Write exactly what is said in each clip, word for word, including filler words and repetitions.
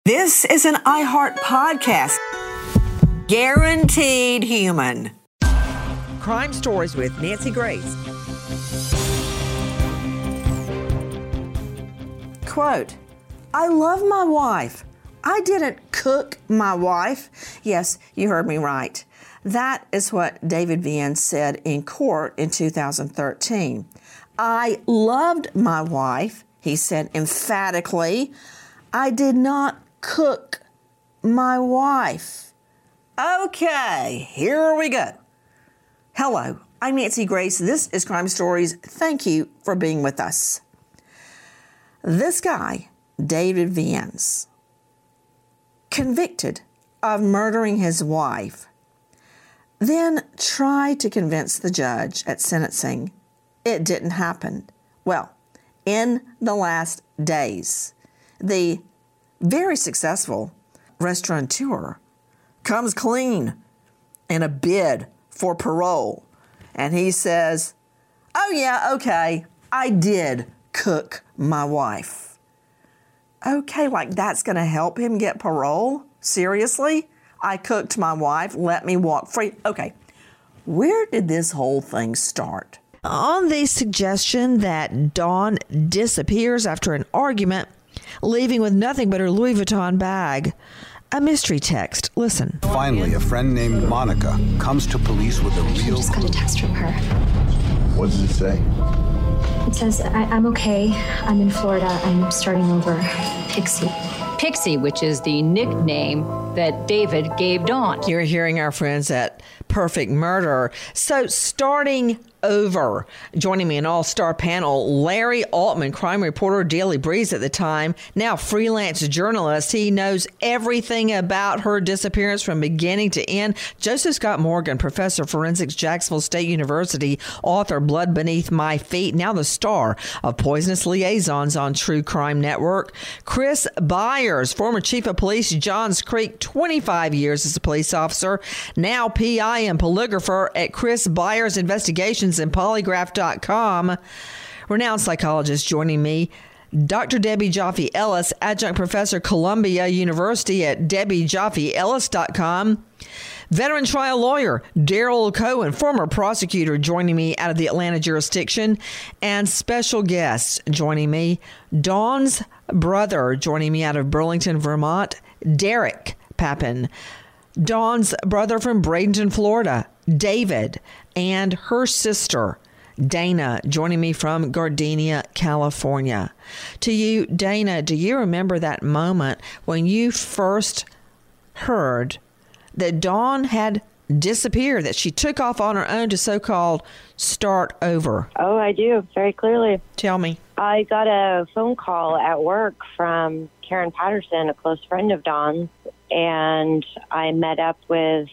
This is an iHeart podcast. Guaranteed human. Crime Stories with Nancy Grace. Quote, I love my wife. I didn't cook my wife. Yes, you heard me right. That is what David Viens said in court in two thousand thirteen. I loved my wife, he said emphatically. I did not cook my wife. Okay, here we go. Hello, I'm Nancy Grace. This is Crime Stories. Thank you for being with us. This guy, David Viens, convicted of murdering his wife, then tried to convince the judge at sentencing it didn't happen. Well, in the last days, the very successful restaurateur comes clean in a bid for parole. And he says, oh yeah, okay, I did cook my wife. Okay, like that's going to help him get parole? Seriously? I cooked my wife, let me walk free. Okay, where did this whole thing start? On the suggestion that Dawn disappears after an argument, leaving with nothing but her Louis Vuitton bag. A mystery text. Listen. Finally, a friend named Monica comes to police with a real... I just got a text from her. What does it say? It says, I- I'm okay. I'm in Florida. I'm starting over. Pixie. Pixie, which is the nickname that David gave Dawn. You're hearing our friends at Perfect Murder. So starting over. Joining me an all-star panel, Larry Altman, crime reporter, Daily Breeze at the time, now freelance journalist. He knows everything about her disappearance from beginning to end. Joseph Scott Morgan, professor of forensics, Jacksonville State University, author, Blood Beneath My Feet, now the star of Poisonous Liaisons on True Crime Network. Chris Byers, former chief of police, Johns Creek, twenty-five years as a police officer, now P I and polygrapher at Chris Byers Investigations and polygraph dot com. Renowned psychologist joining me, Doctor Debbie Joffe Ellis, adjunct professor, Columbia University at debbie joffe ellis dot com. Veteran trial lawyer Daryl Cohen, former prosecutor, joining me out of the Atlanta jurisdiction. And special guests joining me, Dawn's brother, joining me out of Burlington, Vermont, Derek Papin. Dawn's brother from Bradenton, Florida, David, and her sister, Dana, joining me from Gardenia, California. To you, Dana, do you remember that moment when you first heard that Dawn had disappeared, that she took off on her own to so-called start over? Oh, I do, very clearly. Tell me. I got a phone call at work from Karen Patterson, a close friend of Dawn's, and I met up with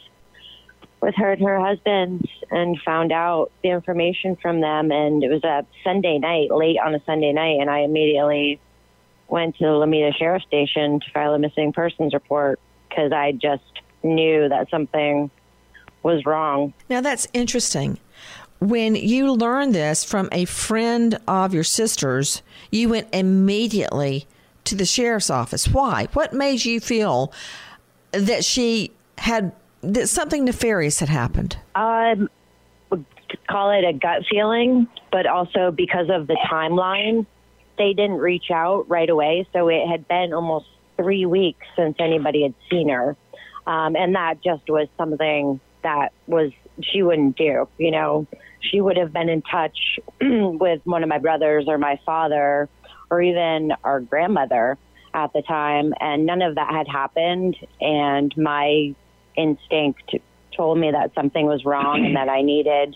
with her and her husband and found out the information from them. And it was a Sunday night, late on a Sunday night, and I immediately went to the Lomita Sheriff Station to file a missing persons report because I just knew that something was wrong. Now, that's interesting. When you learned this from a friend of your sister's, you went immediately to the sheriff's office. Why? What made you feel that she had, that something nefarious had happened? Um, would call it a gut feeling, but also because of the timeline, they didn't reach out right away. So it had been almost three weeks since anybody had seen her. Um, and that just was something that was, she wouldn't do, you know. She would have been in touch with one of my brothers or my father or even our grandmother at the time, and none of that had happened. And my instinct told me that something was wrong and that I needed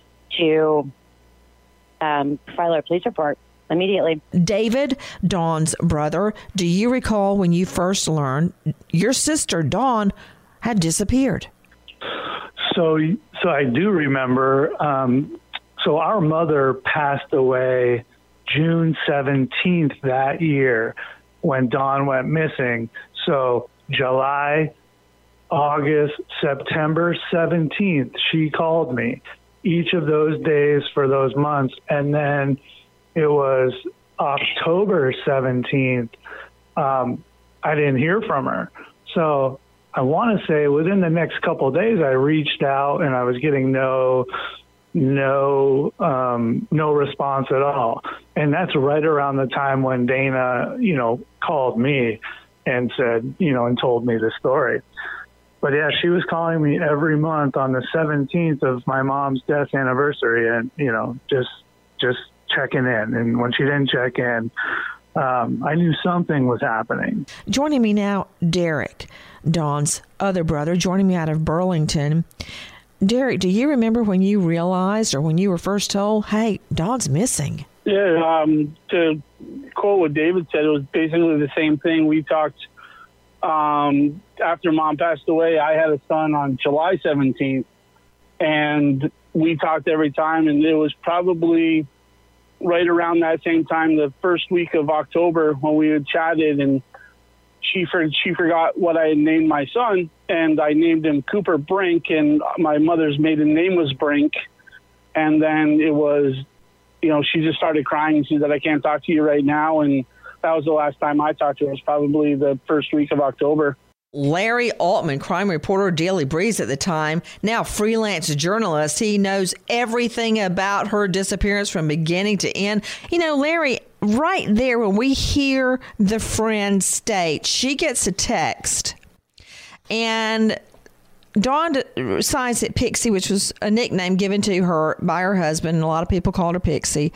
to um, file a police report immediately. David, Dawn's brother, do you recall when you first learned your sister, Dawn, had disappeared? So, so I do remember. Um, so our mother passed away June seventeenth that year when Dawn went missing. So July, August, September seventeenth, she called me each of those days for those months. And then it was October seventeenth. Um, I didn't hear from her. So I want to say within the next couple of days, I reached out and I was getting no, no, um, no response at all. And that's right around the time when Dana, you know, called me and said, you know, and told me the story. But yeah, she was calling me every month on the seventeenth of my mom's death anniversary, and you know, just just checking in. And when she didn't check in, um, I knew something was happening. Joining me now, Derek, Dawn's other brother, joining me out of Burlington. Derek, do you remember when you realized, or when you were first told, "Hey, Dawn's missing"? Yeah, um, to quote what David said, it was basically the same thing. We talked. Um, after Mom passed away, I had a son on July seventeenth, and we talked every time, and it was probably right around that same time, the first week of October, when we had chatted, and she for, she forgot what I had named my son, and I named him Cooper Brink, and my mother's maiden name was Brink, and then it was, you know, she just started crying, and she said, "I can't talk to you right now," and that was the last time I talked to her. It was probably the first week of October. Larry Altman, crime reporter, Daily Breeze at the time, now freelance journalist. He knows everything about her disappearance from beginning to end. You know, Larry, right there when we hear the friend state, she gets a text, and Dawn signs it Pixie, which was a nickname given to her by her husband, and a lot of people called her Pixie.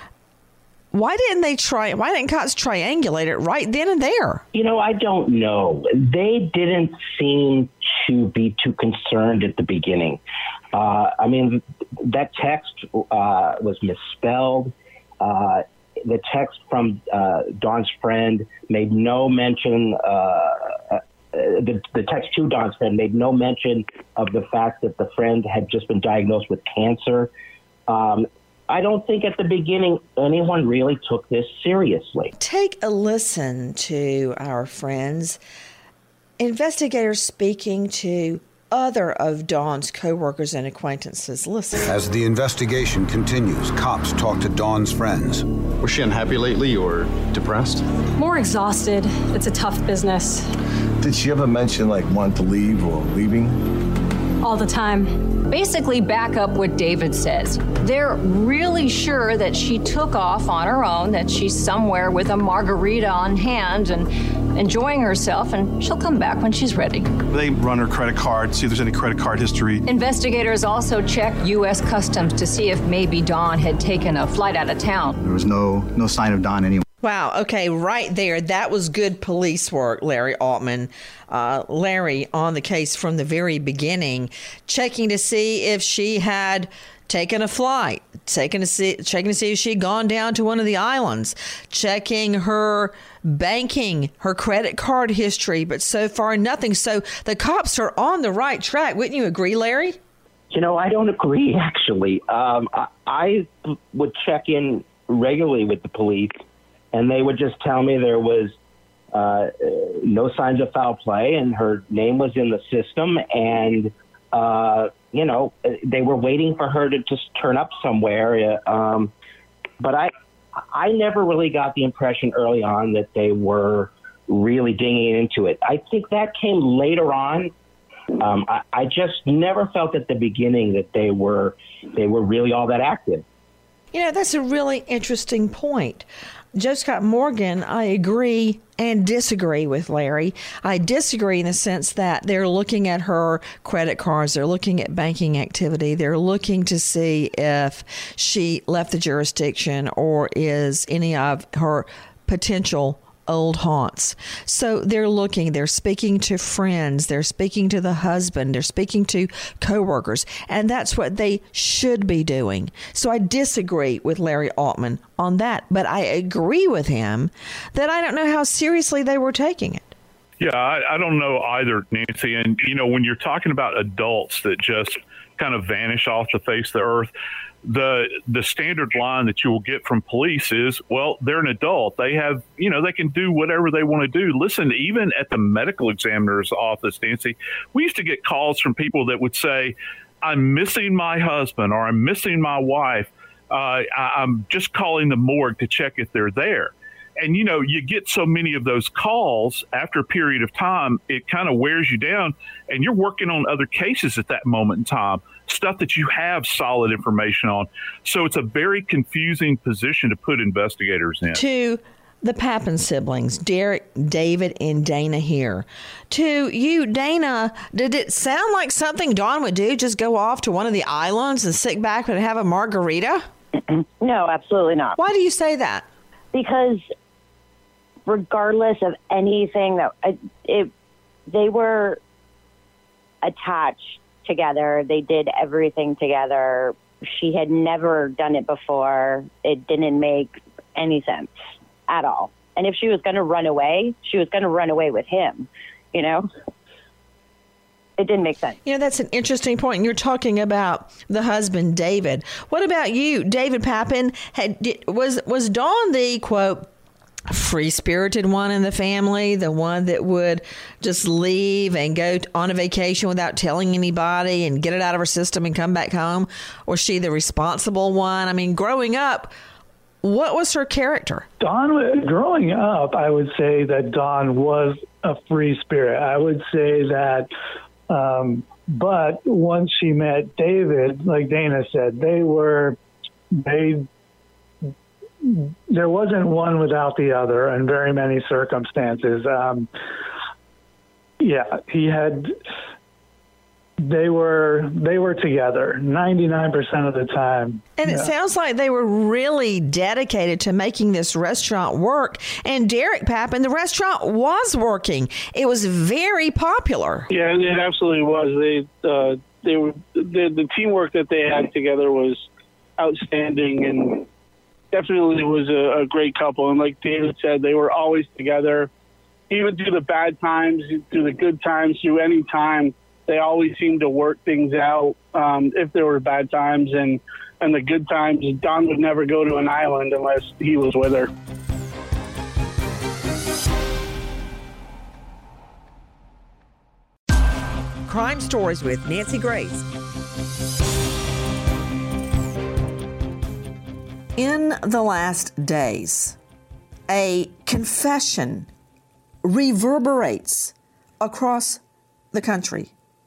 Why didn't they try? Why didn't cops triangulate it right then and there? You know, I don't know. They didn't seem to be too concerned at the beginning. Uh, I mean, that text uh, was misspelled. Uh, the text from uh, Dawn's friend made no mention. Uh, the, the text to Dawn's friend made no mention of the fact that the friend had just been diagnosed with cancer. Um, I don't think at the beginning anyone really took this seriously. Take a listen to our friends, investigators speaking to other of Dawn's co-workers and acquaintances. Listen. As the investigation continues, cops talk to Dawn's friends. Was she unhappy lately or depressed? More exhausted. It's a tough business. Did she ever mention, like, wanting to leave or leaving? All the time. Basically back up what David says. They're really sure that she took off on her own, that she's somewhere with a margarita on hand and enjoying herself, and she'll come back when she's ready. They run her credit card, see if there's any credit card history. Investigators also check U S Customs to see if maybe Dawn had taken a flight out of town. There was no no sign of Dawn anywhere. Wow. Okay. Right there. That was good police work, Larry Altman. Uh, Larry on the case from the very beginning, checking to see if she had taken a flight, taking to see, checking to see if she'd gone down to one of the islands, checking her banking, her credit card history, but so far nothing. So the cops are on the right track. Wouldn't you agree, Larry? You know, I don't agree, actually. Um, I, I would check in regularly with the police, and they would just tell me there was uh, no signs of foul play, and her name was in the system, and, uh, you know, they were waiting for her to just turn up somewhere. Um, but I I never really got the impression early on that they were really digging into it. I think that came later on. Um, I, I just never felt at the beginning that they were they were really all that active. You know, that's a really interesting point. Joe Scott Morgan, I agree and disagree with Larry. I disagree in the sense that they're looking at her credit cards, they're looking at banking activity, they're looking to see if she left the jurisdiction or is any of her potential old haunts. So they're looking, they're speaking to friends, they're speaking to the husband, they're speaking to coworkers, and that's what they should be doing. So I disagree with Larry Altman on that, but I agree with him that I don't know how seriously they were taking it. Yeah, I, I don't know either, Nancy. And, you know, when you're talking about adults that just kind of vanish off the face of the earth, the the standard line that you will get from police is, well, they're an adult. They have, you know, they can do whatever they want to do. Listen, even at the medical examiner's office, Nancy, we used to get calls from people that would say, I'm missing my husband or I'm missing my wife. Uh, I, I'm just calling the morgue to check if they're there. And, you know, you get so many of those calls after a period of time, it kind of wears you down, and you're working on other cases at that moment in time, stuff that you have solid information on. So it's a very confusing position to put investigators in. To the Pappan siblings, Derek, David, and Dana here. To you, Dana, did it sound like something Dawn would do, just go off to one of the islands and sit back and have a margarita? No, absolutely not. Why do you say that? Because regardless of anything that it, they were attached together. They did everything together. She had never done it before. It didn't make any sense at all. And if she was going to run away, she was going to run away with him, you know? It didn't make sense. You know, that's an interesting point. You're talking about the husband, David. What about you, David Pappan? Had, was, was Dawn the, quote, free-spirited one in the family, the one that would just leave and go on a vacation without telling anybody and get it out of her system and come back home? Or was she the responsible one? I mean, growing up, what was her character? Dawn, growing up, I would say that Dawn was a free spirit. I would say that, um, but once she met David, like Dana said, they were, they, there wasn't one without the other in very many circumstances. Um, yeah, he had, they were, they were together ninety-nine percent of the time. And it yeah. sounds like they were really dedicated to making this restaurant work. And Derek Pappan, the restaurant was working. It was very popular. Yeah, it absolutely was. They, uh, they were, the, the teamwork that they had together was outstanding, and definitely was a, a great couple. And like David said, they were always together, even through the bad times, through the good times, through any time. They always seemed to work things out um, if there were bad times, and, and the good times. Dawn would never go to an island unless he was with her. Crime Stories with Nancy Grace. In the last days, a confession reverberates across the country.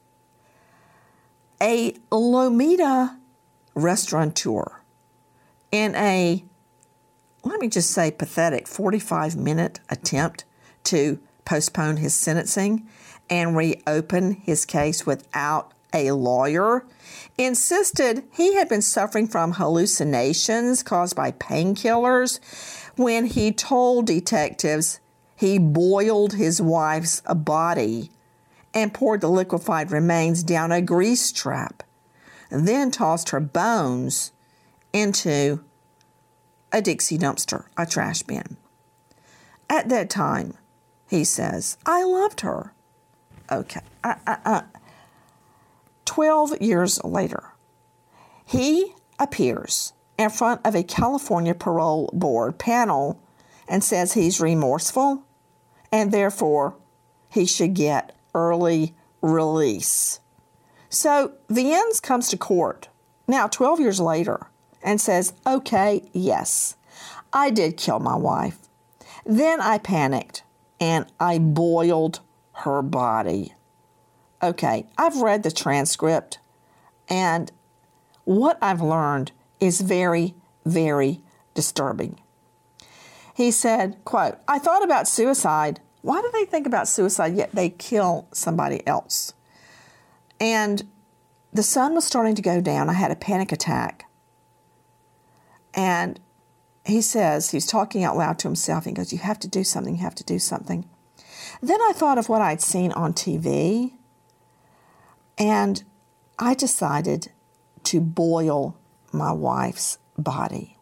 A Lomita restaurateur in a, let me just say, pathetic forty-five minute attempt to postpone his sentencing and reopen his case without a lawyer, insisted he had been suffering from hallucinations caused by painkillers when he told detectives he boiled his wife's body and poured the liquefied remains down a grease trap, and then tossed her bones into a Dixie dumpster, a trash bin. At that time, he says, I loved her. Okay. Uh, uh, uh. Twelve years later, he appears in front of a California parole board panel and says he's remorseful and therefore he should get early release. So Viennes comes to court now twelve years later and says, okay, yes, I did kill my wife. Then I panicked and I boiled her body. Okay, I've read the transcript, and what I've learned is very, very disturbing. He said, quote, I thought about suicide. Why do they think about suicide, yet they kill somebody else? And the sun was starting to go down. I had a panic attack. And he says, he's talking out loud to himself. He goes, you have to do something, you have to do something. Then I thought of what I'd seen on T V, and I decided to boil my wife's body.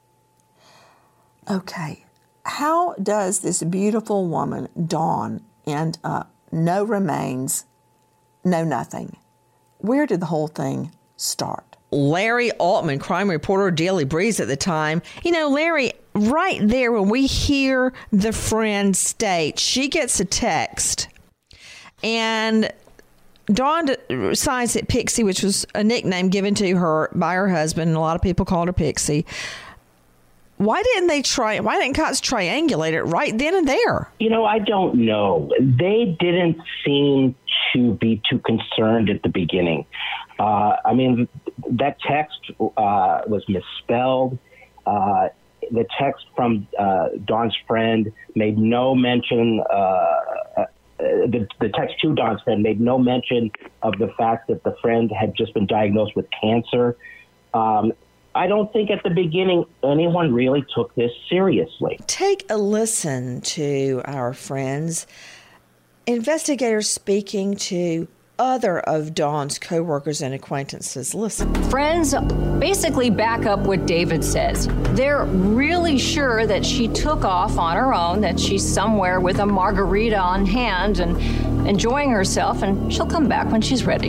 Okay, how does this beautiful woman, Dawn, end up? No remains, no nothing. Where did the whole thing start? Larry Altman, crime reporter, Daily Breeze at the time. You know, Larry, right there when we hear the friend state, she gets a text, and Dawn signs it Pixie, which was a nickname given to her by her husband, and a lot of people called her Pixie. Why didn't they try? Why didn't cops triangulate it right then and there? You know, I don't know. They didn't seem to be too concerned at the beginning. Uh, I mean, that text uh, was misspelled. Uh, the text from uh, Dawn's friend made no mention. Uh, uh, the, the text to Dawn's friend made no mention of the fact that the friend had just been diagnosed with cancer. Um, I don't think at the beginning anyone really took this seriously. Take a listen to our friends, investigators speaking to other of Dawn's coworkers and acquaintances. Listen. Friends basically back up what David says. They're really sure that she took off on her own, that she's somewhere with a margarita on hand and enjoying herself, and she'll come back when she's ready.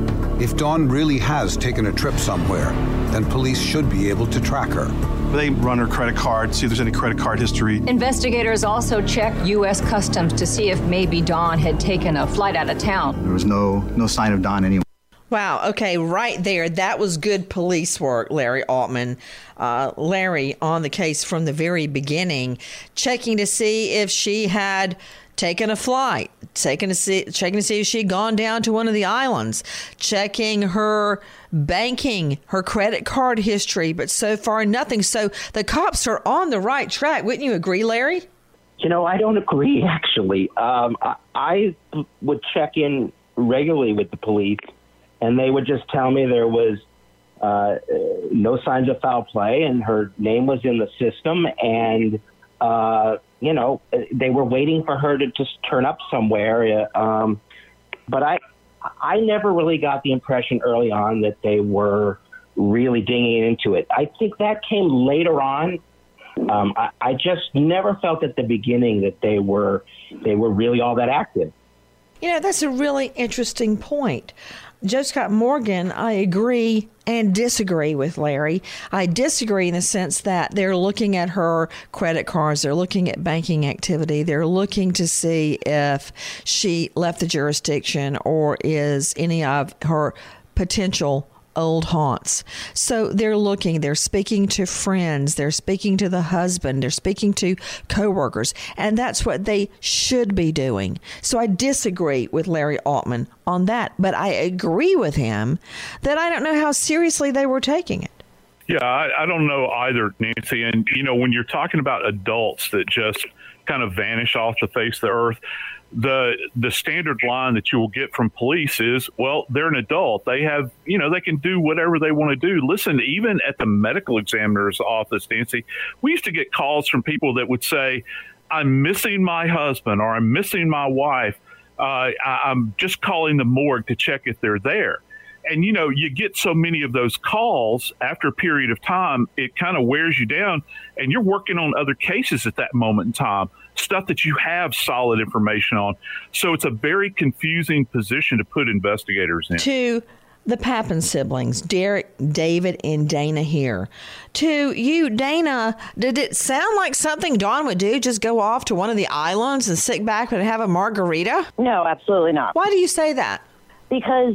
If Dawn really has taken a trip somewhere, then police should be able to track her. They run her credit card, see if there's any credit card history. Investigators also checked U S Customs to see if maybe Dawn had taken a flight out of town. There was no no sign of Dawn anywhere. Wow. Okay. Right there. That was good police work, Larry Altman. Uh, Larry on the case from the very beginning, checking to see if she had taken a flight, taking to see, checking to see if she had gone down to one of the islands, checking her banking, her credit card history, but so far nothing. So the cops are on the right track. Wouldn't you agree, Larry? You know, I don't agree, actually. Um, I, I would check in regularly with the police, and they would just tell me there was uh, no signs of foul play, and her name was in the system, and uh, you know, they were waiting for her to just turn up somewhere. Um, but I, I never really got the impression early on that they were really digging into it. I think that came later on. Um, I, I just never felt at the beginning that they were, they were really all that active. You know, that's a really interesting point. Joe Scott Morgan, I agree and disagree with Larry. I disagree in the sense that they're looking at her credit cards, they're looking at banking activity, they're looking to see if she left the jurisdiction or is any of her potential old haunts. So they're looking, they're speaking to friends, they're speaking to the husband, they're speaking to coworkers, and that's what they should be doing. So I disagree with Larry Altman on that, but I agree with him that I don't know how seriously they were taking it. Yeah, I, I don't know either, Nancy. And, you know, when you're talking about adults that just kind of vanish off the face of the earth, the the standard line that you will get from police is, well, they're an adult. They have, you know, they can do whatever they want to do. Listen, even at the medical examiner's office, Nancy, we used to get calls from people that would say, I'm missing my husband or I'm missing my wife. Uh, I, I'm just calling the morgue to check if they're there. And, you know, you get so many of those calls after a period of time, it kind of wears you down, and you're working on other cases at that moment in time, stuff that you have solid information on. So it's a very confusing position to put investigators in. To the Pappan siblings, Derek, David, and Dana here. To you, Dana, did it sound like something Dawn would do, just go off to one of the islands and sit back and have a margarita? No, absolutely not. Why do you say that? Because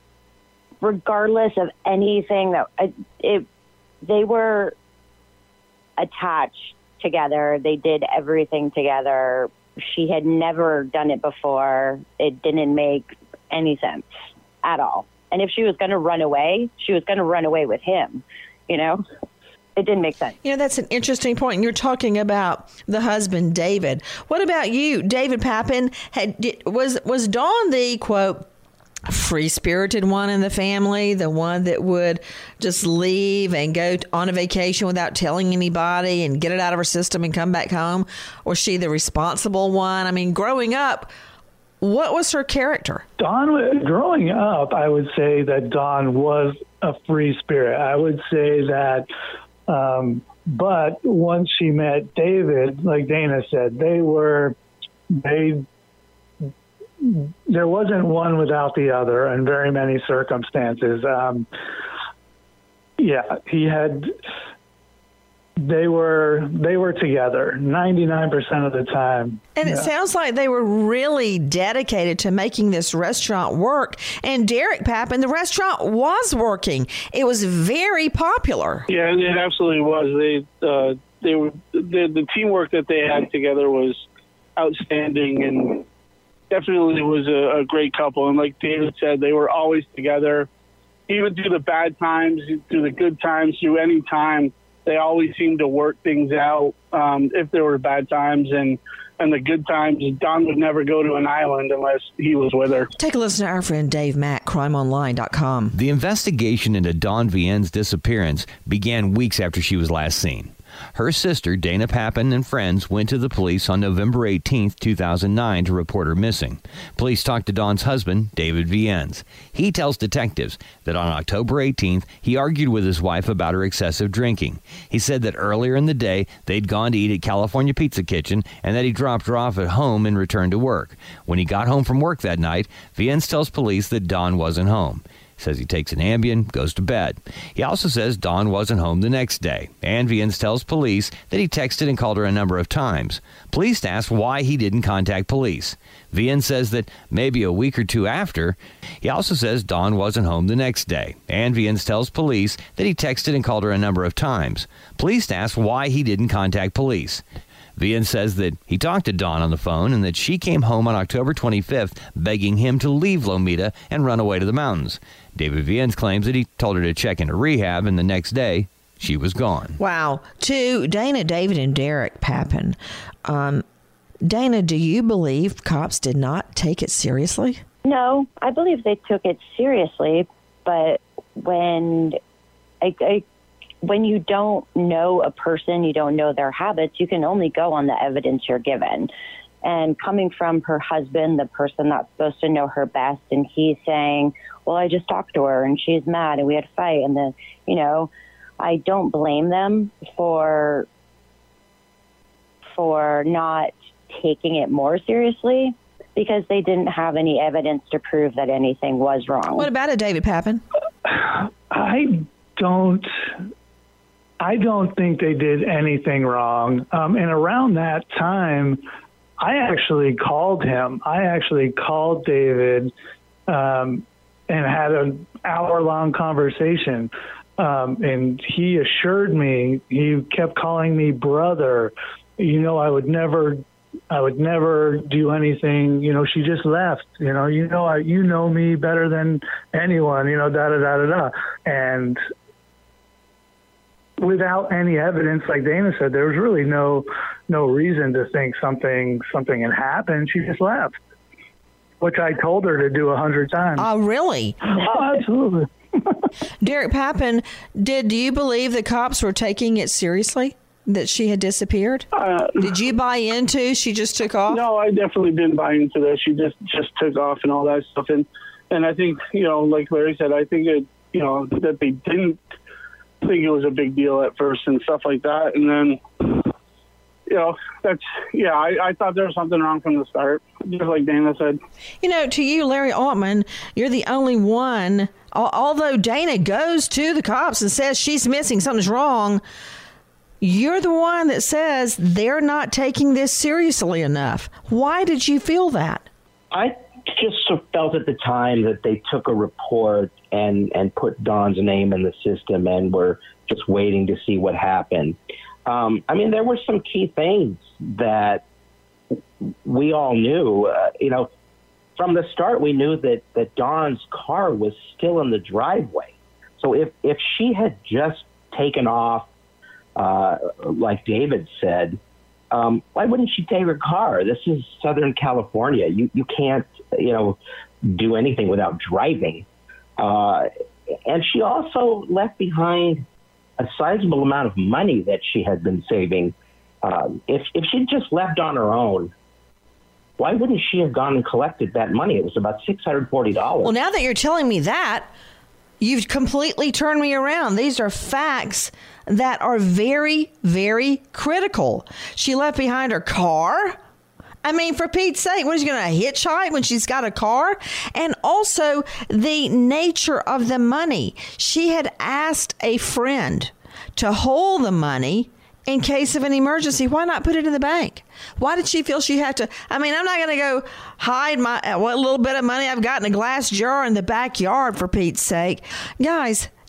regardless of anything that it, they were attached together. They did everything together. She had never done it before. It didn't make any sense at all. And if she was going to run away, she was going to run away with him, you know? It didn't make sense. You know, that's an interesting point. And you're talking about the husband, David. What about you, David Pappan? Had, did, was, was Dawn the, quote, free-spirited one in the family, the one that would just leave and go on a vacation without telling anybody and get it out of her system and come back home? Or was she the responsible one? I mean, growing up, what was her character? Dawn, growing up, I would say that Dawn was a free spirit. I would say that, um, but once she met David, like Dana said, they were, they there wasn't one without the other in very many circumstances. Um, yeah, he had, they were, they were together ninety-nine percent of the time. And it yeah. sounds like they were really dedicated to making this restaurant work. And Derek Pappan, the restaurant was working. It was very popular. Yeah, it absolutely was. They, uh, they were the, the teamwork that they had together was outstanding, and definitely was a, a great couple. And like David said, they were always together, even through the bad times, through the good times, through any time. They always seemed to work things out um, if there were bad times, and and the good times. Dawn would never go to an island unless he was with her. Take a listen to our friend Dave Mack, crime online dot com. The investigation into Dawn Vienn's disappearance began weeks after she was last seen. Her sister, Dana Pappen, and friends went to the police on November eighteenth, two thousand nine to report her missing. Police talked to Dawn's husband, David Viens. He tells detectives that on October eighteenth, he argued with his wife about her excessive drinking. He said that earlier in the day, they'd gone to eat at California Pizza Kitchen and that he dropped her off at home and returned to work. When he got home from work that night, Viens tells police that Dawn wasn't home. Says he takes an Ambien, goes to bed. He also says Dawn wasn't home the next day. And Viens tells police that he texted and called her a number of times. Police asked why he didn't contact police. Viens says that maybe a week or two after. He also says Dawn wasn't home the next day. And Viens tells police that he texted and called her a number of times. Police asked why he didn't contact police. Viens says that he talked to Dawn on the phone and that she came home on October twenty-fifth begging him to leave Lomita and run away to the mountains. David Viens claims that he told her to check into rehab, and the next day, she was gone. Wow. To Dana, David, and Derek Pappen, um, Dana, do you believe cops did not take it seriously? No, I believe they took it seriously, but when I, I, when you don't know a person, you don't know their habits, you can only go on the evidence you're given. And coming from her husband, the person that's supposed to know her best, and he's saying, well, I just talked to her and she's mad and we had a fight. And then, you know, I don't blame them for for not taking it more seriously because they didn't have any evidence to prove that anything was wrong. What about it, David Pappen? I don't I don't think they did anything wrong. Um, and around that time, I actually called him. I actually called David um, and had an hour-long conversation. Um, and he assured me, he kept calling me brother. You know, I would never, I would never do anything. You know, she just left. You know, you know, I, you know me better than anyone. You know, da da da da da. And without any evidence, like Dana said, there was really no no reason to think something something had happened. She just left, which I told her to do a hundred times. Oh, really? Oh, absolutely. Derek Pappen, did do you believe the cops were taking it seriously, that she had disappeared? Uh, did you buy into she just took off? No, I definitely didn't buy into that. She just, just took off and all that stuff. And, and I think, you know, like Larry said, I think it, you know, that they didn't think it was a big deal at first and stuff like that. And then, you know, that's, yeah, I, I thought there was something wrong from the start, just like Dana said. You know, to you, Larry Altman, you're the only one, although Dana goes to the cops and says she's missing, something's wrong, you're the one that says they're not taking this seriously enough. Why did you feel that? I just felt at the time that they took a report and, and put Dawn's name in the system and were just waiting to see what happened. Um, I mean, there were some key things that we all knew. Uh, you know, from the start, we knew that, that Dawn's car was still in the driveway. So if, if she had just taken off, uh, like David said, um, why wouldn't she take her car? This is Southern California. You, you can't, you know, do anything without driving. Uh, and she also left behind a sizable amount of money that she had been saving. Um, if, if she'd just left on her own, why wouldn't she have gone and collected that money? It was about six hundred forty dollars. Well, now that you're telling me that, you've completely turned me around. These are facts that are very, very critical. She left behind her car. I mean, for Pete's sake, what is she going to hitchhike when she's got a car? And also the nature of the money. She had asked a friend to hold the money in case of an emergency. Why not put it in the bank? Why did she feel she had to? I mean, I'm not going to go hide my what little bit of money I've got in a glass jar in the backyard, for Pete's sake. Guys,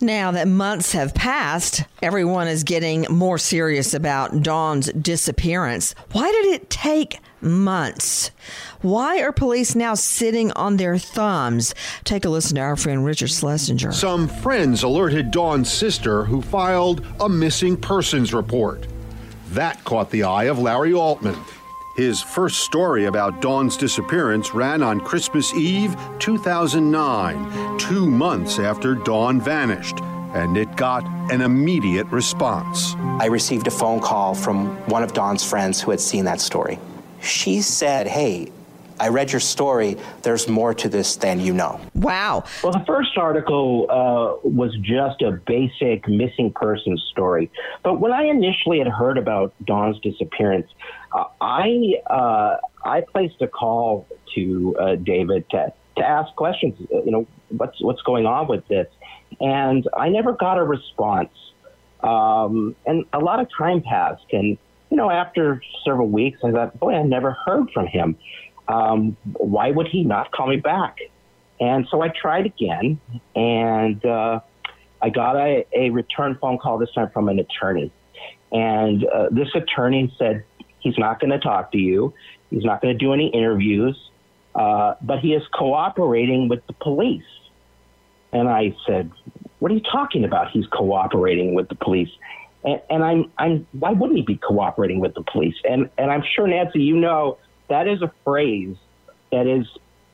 Now that months have passed, everyone is getting more serious about Dawn's disappearance. Why did it take months? Why are police now sitting on their thumbs? Take a listen to our friend Richard Schlesinger. Some friends alerted Dawn's sister, who filed a missing persons report. That caught the eye of Larry Altman. His first story about Dawn's disappearance ran on Christmas Eve, two thousand nine, two months after Dawn vanished, and it got an immediate response. I received a phone call from one of Dawn's friends who had seen that story. She said, "Hey, I read your story. There's more to this than you know." Wow. Well, the first article uh, was just a basic missing persons story. But when I initially had heard about Dawn's disappearance, uh, I uh, I placed a call to uh, David to, to ask questions. You know, what's what's going on with this? And I never got a response. Um, and a lot of time passed. And, you know, after several weeks, I thought, boy, I never heard from him. Um, why would he not call me back? And so I tried again, and uh, I got a, a return phone call, this time from an attorney. And uh, this attorney said he's not going to talk to you. He's not going to do any interviews, uh, but he is cooperating with the police. And I said, what are you talking about? He's cooperating with the police. And, and I'm, I'm, why wouldn't he be cooperating with the police? And, and I'm sure, Nancy, you know, that is a phrase that is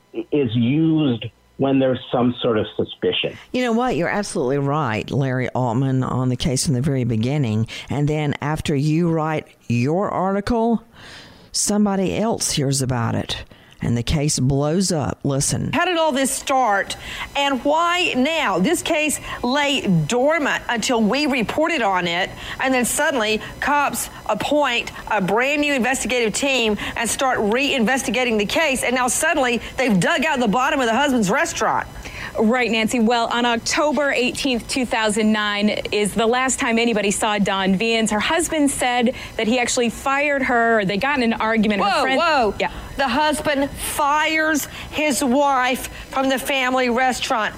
is used when there's some sort of suspicion. You know what? You're absolutely right, Larry Altman, on the case from the very beginning. And then after you write your article, somebody else hears about it. And the case blows up. Listen. How did all this start, and why now? This case lay dormant until we reported on it, and then suddenly cops appoint a brand new investigative team and start re-investigating the case, and now suddenly they've dug out the bottom of the husband's restaurant. Right, Nancy. Well, on October eighteenth, two thousand nine is the last time anybody saw Dawn Viens. Her husband said that he actually fired her, or they got in an argument. Whoa, her friend, whoa. Yeah. The husband fires his wife from the family restaurant.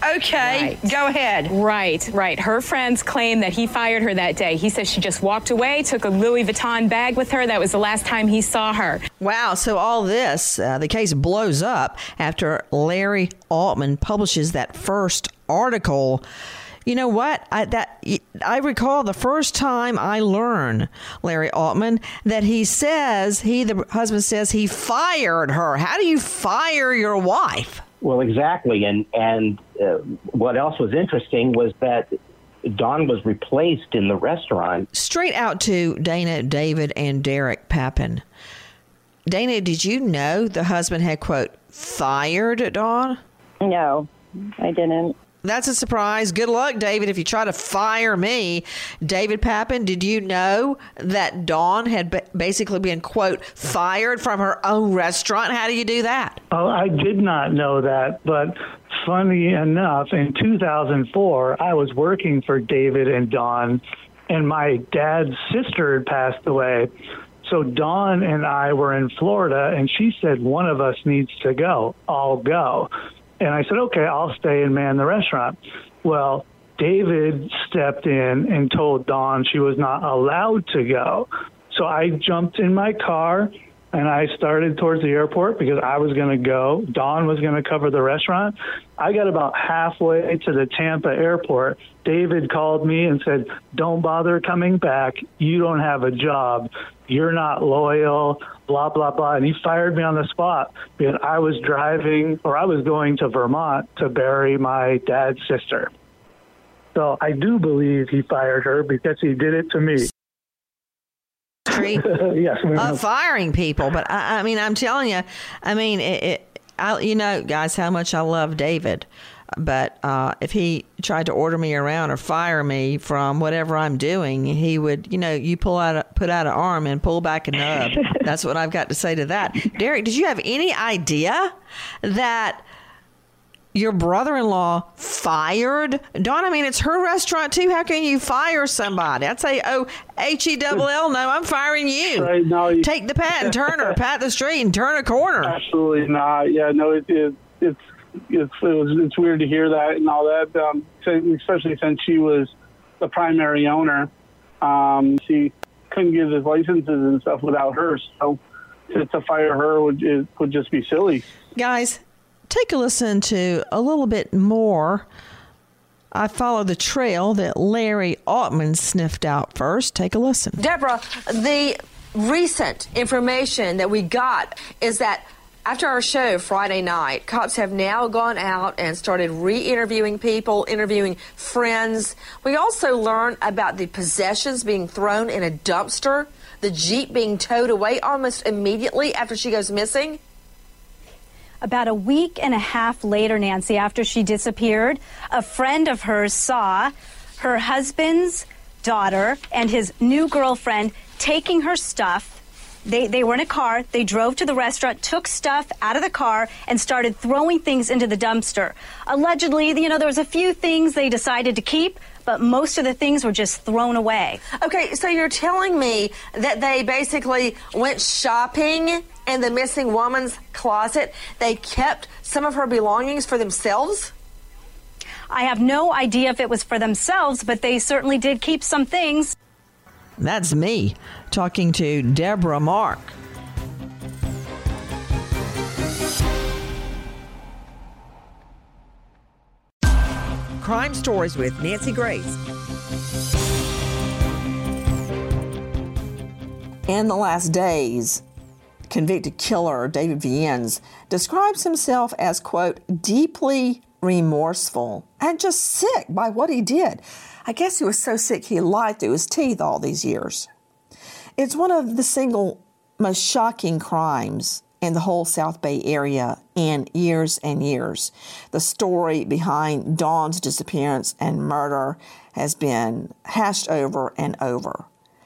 Okay, right. Go ahead. Right, right. Her friends claim that he fired her that day. He says she just walked away, took a Louis Vuitton bag with her. That was the last time he saw her. Wow. So all this, uh, the case blows up after Larry Altman publishes that first article. You know what? I, that I recall the first time I learned, Larry Altman, that he says, he, the husband says he fired her. How do you fire your wife? Well, exactly. And and uh, what else was interesting was that Dawn was replaced in the restaurant. Straight out to Dana, David, and Derek Papin. Dana, did you know the husband had, quote, fired Dawn? No, I didn't. That's a surprise. Good luck, David, if you try to fire me. David Papin, did you know that Dawn had basically been, quote, fired from her own restaurant? How do you do that? Oh, I did not know that, but funny enough, in two thousand four, I was working for David and Dawn, and my dad's sister had passed away. So Dawn and I were in Florida, and she said, one of us needs to go. I'll go. And I said, okay, I'll stay and man the restaurant. Well, David stepped in and told Dawn she was not allowed to go. So I jumped in my car and I started towards the airport because I was going to go. Dawn was going to cover the restaurant. I got about halfway to the Tampa airport. David called me and said, don't bother coming back. You don't have a job. You're not loyal, blah, blah, blah. And he fired me on the spot because I was driving, or I was going to Vermont to bury my dad's sister. So I do believe he fired her because he did it to me. Yes, of firing people. But I, I mean, I'm telling you, I mean, it, it, I, you know, guys, how much I love David. But uh, if he tried to order me around or fire me from whatever I'm doing, he would, you know, you pull out, a, put out an arm and pull back a nub. That's what I've got to say to that. Derek, did you have any idea that your brother-in-law fired Dawn? I mean, it's her restaurant too. How can you fire somebody? I'd say, oh, H E double L, no, I'm firing you. Right, no, you take the Pat and Turner, pat the street and turn a corner. Absolutely not. Yeah, no, it, it, it's it's it was, it's weird to hear that and all that, um, especially since she was the primary owner. Um, she couldn't get his licenses and stuff without her, so to, to fire her would it would just be silly. Guys, take a listen to a little bit more. I follow the trail that Larry Altman sniffed out first. Take a listen. Deborah, the recent information that we got is that after our show Friday night, cops have now gone out and started re-interviewing people, interviewing friends. We also learned about the possessions being thrown in a dumpster, the Jeep being towed away almost immediately after she goes missing. About a week and a half later, Nancy, after she disappeared, a friend of hers saw her husband's daughter and his new girlfriend taking her stuff. They, they were in a car. They drove to the restaurant, took stuff out of the car, and started throwing things into the dumpster. Allegedly, you know, there was a few things they decided to keep, but most of the things were just thrown away. Okay, so you're telling me that they basically went shopping in the missing woman's closet? They kept some of her belongings for themselves? I have no idea if it was for themselves, but they certainly did keep some things. That's me talking to Deborah Mark. Crime Stories with Nancy Grace. In the last days, convicted killer David Viennes describes himself as, quote, deeply remorseful and just sick by what he did. I guess he was so sick he lied through his teeth all these years. It's one of the single most shocking crimes in the whole South Bay area in years and years. The story behind Dawn's disappearance and murder has been hashed over and over.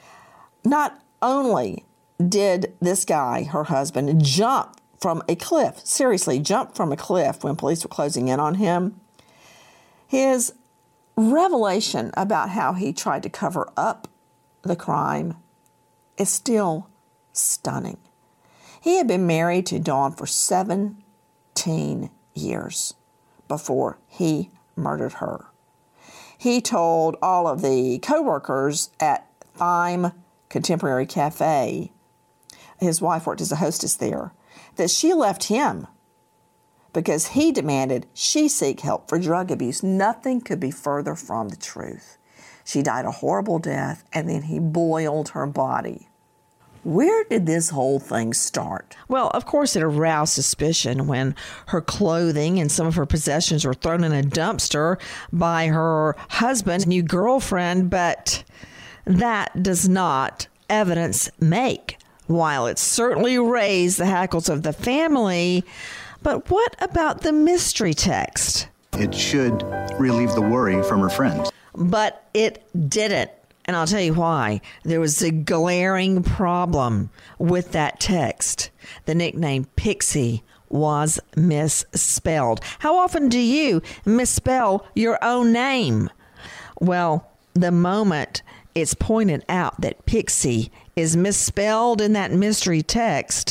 Not only did this guy, her husband, jump from a cliff, seriously, jump from a cliff when police were closing in on him, his revelation about how he tried to cover up the crime is still stunning. He had been married to Dawn for seventeen years before he murdered her. He told all of the co-workers at Thyme Contemporary Cafe, his wife worked as a hostess there, that she left him because he demanded she seek help for drug abuse. Nothing could be further from the truth. She died a horrible death, and then he boiled her body. Where did this whole thing start? Well, of course, it aroused suspicion when her clothing and some of her possessions were thrown in a dumpster by her husband's new girlfriend, but that does not evidence make. While it certainly raised the hackles of the family, but what about the mystery text? It should relieve the worry from her friends. But it didn't. And I'll tell you why. There was a glaring problem with that text. The nickname Pixie was misspelled. How often do you misspell your own name? Well, the moment it's pointed out that Pixie is misspelled in that mystery text,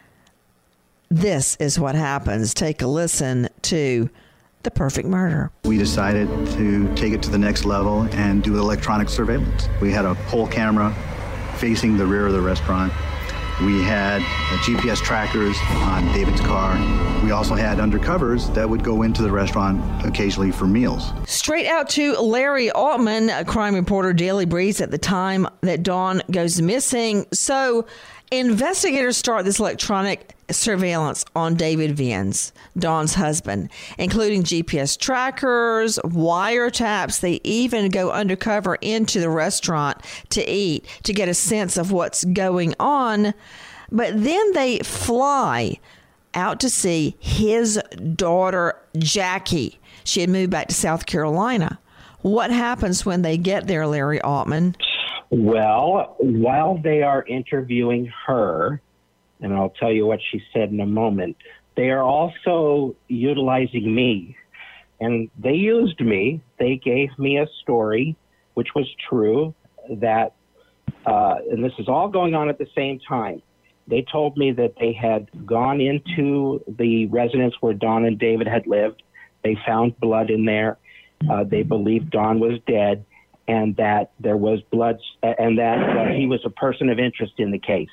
this is what happens. Take a listen to The Perfect Murder. We decided to take it to the next level and do electronic surveillance. We had a pole camera facing the rear of the restaurant. We had G P S trackers on David's car. We also had undercovers that would go into the restaurant occasionally for meals. Straight out to Larry Altman, a crime reporter, Daily Breeze, at the time that Dawn goes missing. So investigators start this electronic surveillance on David Viennes, Dawn's husband, including G P S trackers, wiretaps. They even go undercover into the restaurant to eat to get a sense of what's going on. But then they fly out to see his daughter, Jackie. She had moved back to South Carolina. What happens when they get there, Larry Altman? Well, while they are interviewing her, and I'll tell you what she said in a moment, they are also utilizing me. And they used me. They gave me a story, which was true, that, uh, and this is all going on at the same time. They told me that they had gone into the residence where Dawn and David had lived. They found blood in there. Uh, they believed Dawn was dead, and that there was blood, and that uh, he was a person of interest in the case.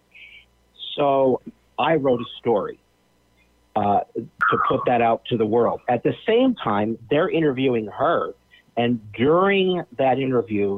So I wrote a story uh, to put that out to the world. At the same time, they're interviewing her, and during that interview,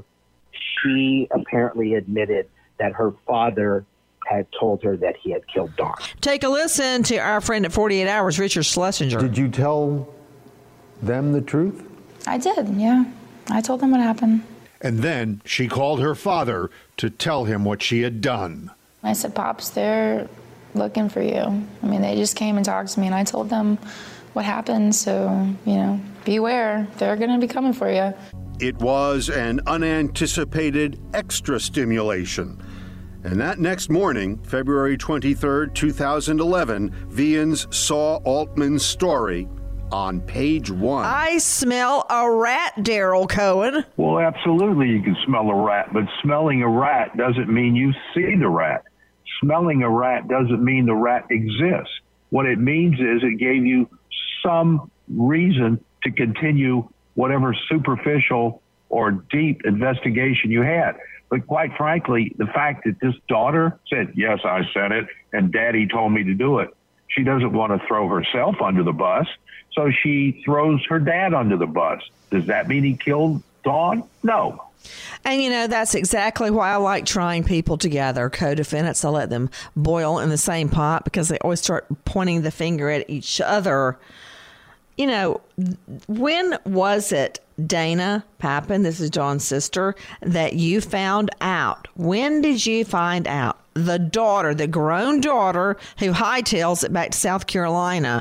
she apparently admitted that her father had told her that he had killed Dawn. Take a listen to our friend at forty-eight hours, Richard Schlesinger. Did you tell them the truth? I did, yeah. I told them what happened. And then she called her father to tell him what she had done. I said, Pops, they're looking for you. I mean, they just came and talked to me, and I told them what happened. So, you know, beware. They're going to be coming for you. It was an unanticipated extra stimulation. And that next morning, February twenty-third, two thousand eleven, Vians saw Altman's story on page one. I smell a rat, Daryl Cohen. Well, absolutely you can smell a rat, but smelling a rat doesn't mean you see the rat. Smelling a rat doesn't mean the rat exists. What it means is it gave you some reason to continue whatever superficial or deep investigation you had. But quite frankly, the fact that this daughter said, yes, I said it, and Daddy told me to do it, she doesn't want to throw herself under the bus, so she throws her dad under the bus. Does that mean he killed Dawn? No. And, you know, that's exactly why I like trying people together, co-defendants. I let them boil in the same pot because they always start pointing the finger at each other. You know, when was it, Dana Pappen, this is Dawn's sister, that you found out? When did you find out? The daughter, the grown daughter who hightails it back to South Carolina,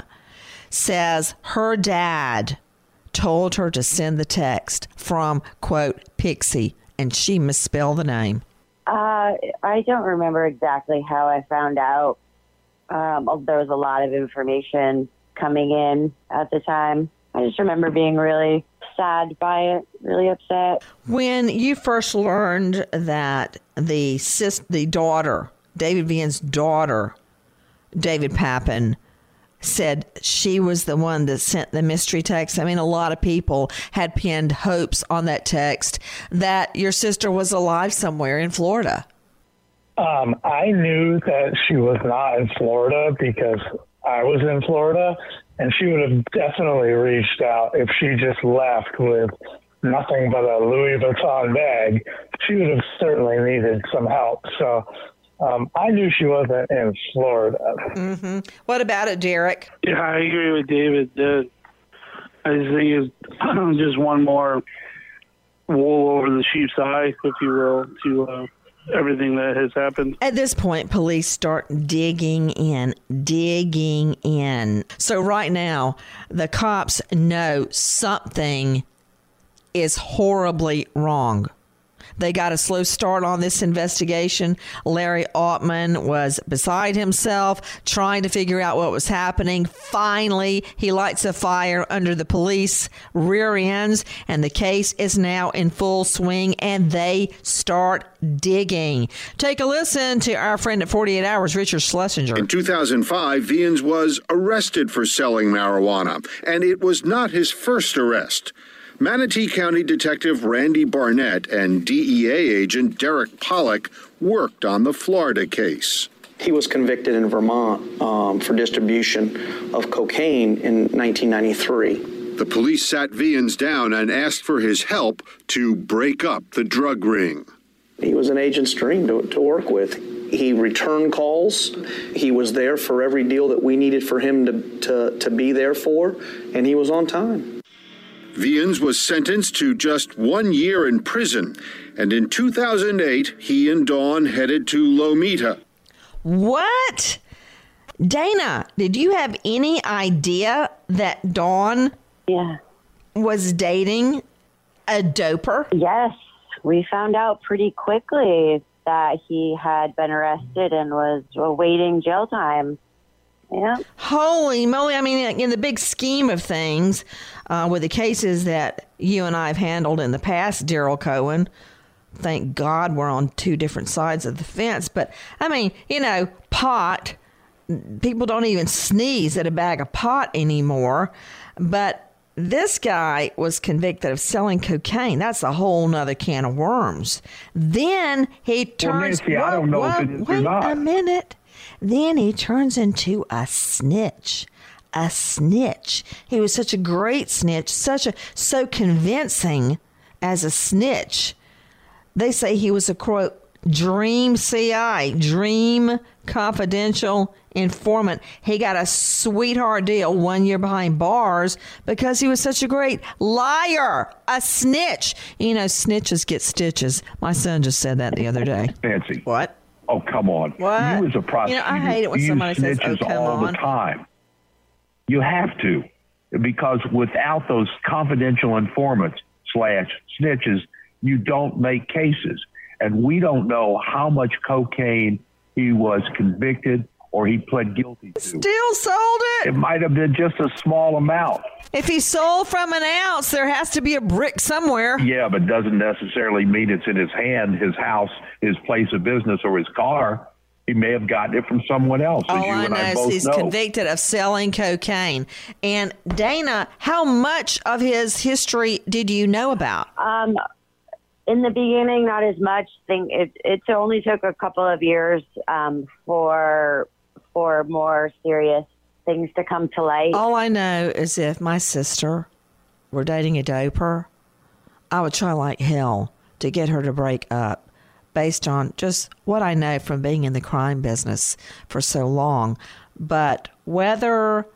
says her dad told her to send the text from, quote, Pixie, and she misspelled the name. Uh, I don't remember exactly how I found out. Um, there was a lot of information coming in at the time. I just remember being really sad by it, really upset. When you first learned that the sis, the daughter, David Vian's daughter, David Pappen, said she was the one that sent the mystery text, I mean, a lot of people had pinned hopes on that text that your sister was alive somewhere in Florida. Um, I knew that she was not in Florida because I was in Florida, and she would have definitely reached out if she just left with nothing but a Louis Vuitton bag. She would have certainly needed some help. So um, I knew she wasn't in Florida. Mm-hmm. What about it, Derek? Yeah, I agree with David. Uh, I just think it's just one more wool over the sheep's eye, if you will, to uh, everything that has happened. At this point, police start digging in, digging in. So right now, the cops know something is horribly wrong. They got a slow start on this investigation. Larry Altman was beside himself, trying to figure out what was happening. Finally, he lights a fire under the police rear ends, and the case is now in full swing, and they start digging. Take a listen to our friend at forty-eight hours, Richard Schlesinger. In two thousand five, Vians was arrested for selling marijuana, and it was not his first arrest. Manatee County Detective Randy Barnett and D E A agent Derek Pollock worked on the Florida case. He was convicted in Vermont um, for distribution of cocaine in nineteen ninety-three. The police sat Vians down and asked for his help to break up the drug ring. He was an agent's dream to, to work with. He returned calls. He was there for every deal that we needed for him to, to, to be there for, and he was on time. Vians was sentenced to just one year in prison, and in two thousand eight, he and Dawn headed to Lomita. What? Dana, did you have any idea that Dawn yeah. was dating a doper? Yes, we found out pretty quickly that he had been arrested and was awaiting jail time. Yeah. Holy moly. I mean, in the big scheme of things, uh, with the cases that you and I have handled in the past, Daryl Cohen, thank God we're on two different sides of the fence. But, I mean, you know, pot, people don't even sneeze at a bag of pot anymore. But this guy was convicted of selling cocaine. That's a whole nother can of worms. Then he turns... Well, Nancy, I don't know well, if it is wait or not. a minute. Then he turns into a snitch. A snitch. He was such a great snitch, such a so convincing as a snitch. They say he was a, quote, dream C I, dream confidential informant. He got a sweetheart deal one year behind bars because he was such a great liar, a snitch. You know, snitches get stitches. My son just said that the other day. Nancy. What? Oh, come on. What? You as a prosecutor, You know, I hate it when you somebody says, snitches "Oh, come all on." the time. You have to, because without those confidential informants slash snitches, you don't make cases. And we don't know how much cocaine he was convicted or he pled guilty to. Still sold it. It might have been just a small amount. If he sold from an ounce, there has to be a brick somewhere. Yeah, but doesn't necessarily mean it's in his hand, his house, his place of business, or his car. He may have gotten it from someone else. All as you I and know I is both he's know. convicted of selling cocaine. And Dana, how much of his history did you know about? Um, in the beginning, not as much. Think it it only took a couple of years um, for for more serious things to come to light. All I know is if my sister were dating a doper, I would try like hell to get her to break up, based on just what I know from being in the crime business for so long. But whether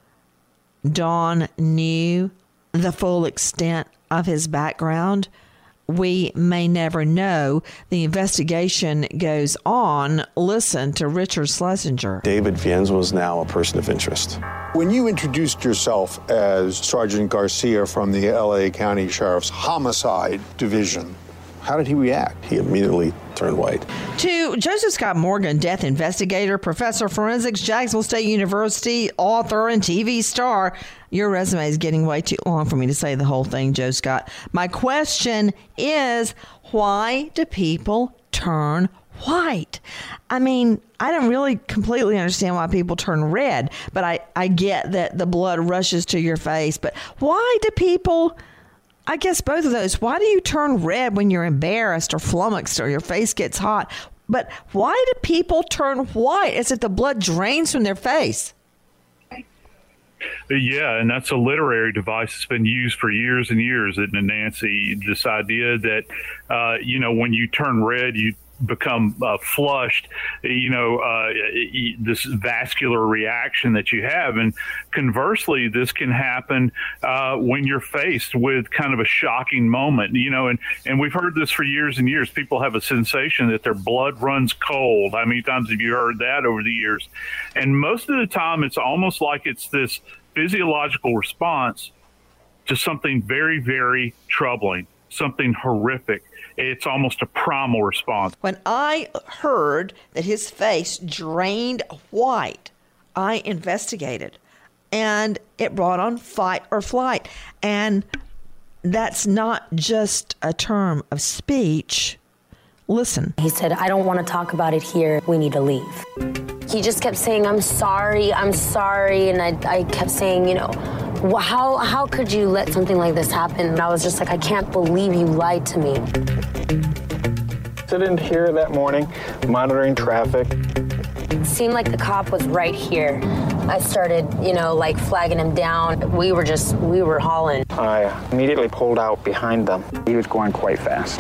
Don knew the full extent of his background, we may never know. The investigation goes on. Listen to Richard Schlesinger. David Viennes was now a person of interest. When you introduced yourself as Sergeant Garcia from the L A County Sheriff's Homicide Division, how did he react? He immediately turned white. To Joseph Scott Morgan, death investigator, professor of forensics, Jacksonville State University, author, and T V star. Your resume is getting way too long for me to say the whole thing, Joe Scott. My question is, why do people turn white? I mean, I don't really completely understand why people turn red, but I, I get that the blood rushes to your face. But why do people... I guess both of those. Why do you turn red when you're embarrassed or flummoxed or your face gets hot? But why do people turn white? Is it the blood drains from their face? Yeah, and that's a literary device that's been used for years and years, isn't it, Nancy? This idea that, uh, you know, when you turn red, you become uh, flushed, you know, uh, this vascular reaction that you have. And conversely, this can happen uh, when you're faced with kind of a shocking moment, you know, and, and we've heard this for years and years. People have a sensation that their blood runs cold. How many times have you heard that over the years? And most of the time, it's almost like it's this physiological response to something very, very troubling, something horrific. It's almost a primal response. When I heard that his face drained white, I investigated, and it brought on fight or flight. And that's not just a term of speech. Listen. He said, I don't want to talk about it here. We need to leave. He just kept saying, I'm sorry, I'm sorry. And I, I kept saying, you know, well, how, how could you let something like this happen? And I was just like, I can't believe you lied to me. Sitting here that morning, monitoring traffic. It seemed like the cop was right here. I started, you know, like flagging him down. We were just, we were hauling. I immediately pulled out behind them. He was going quite fast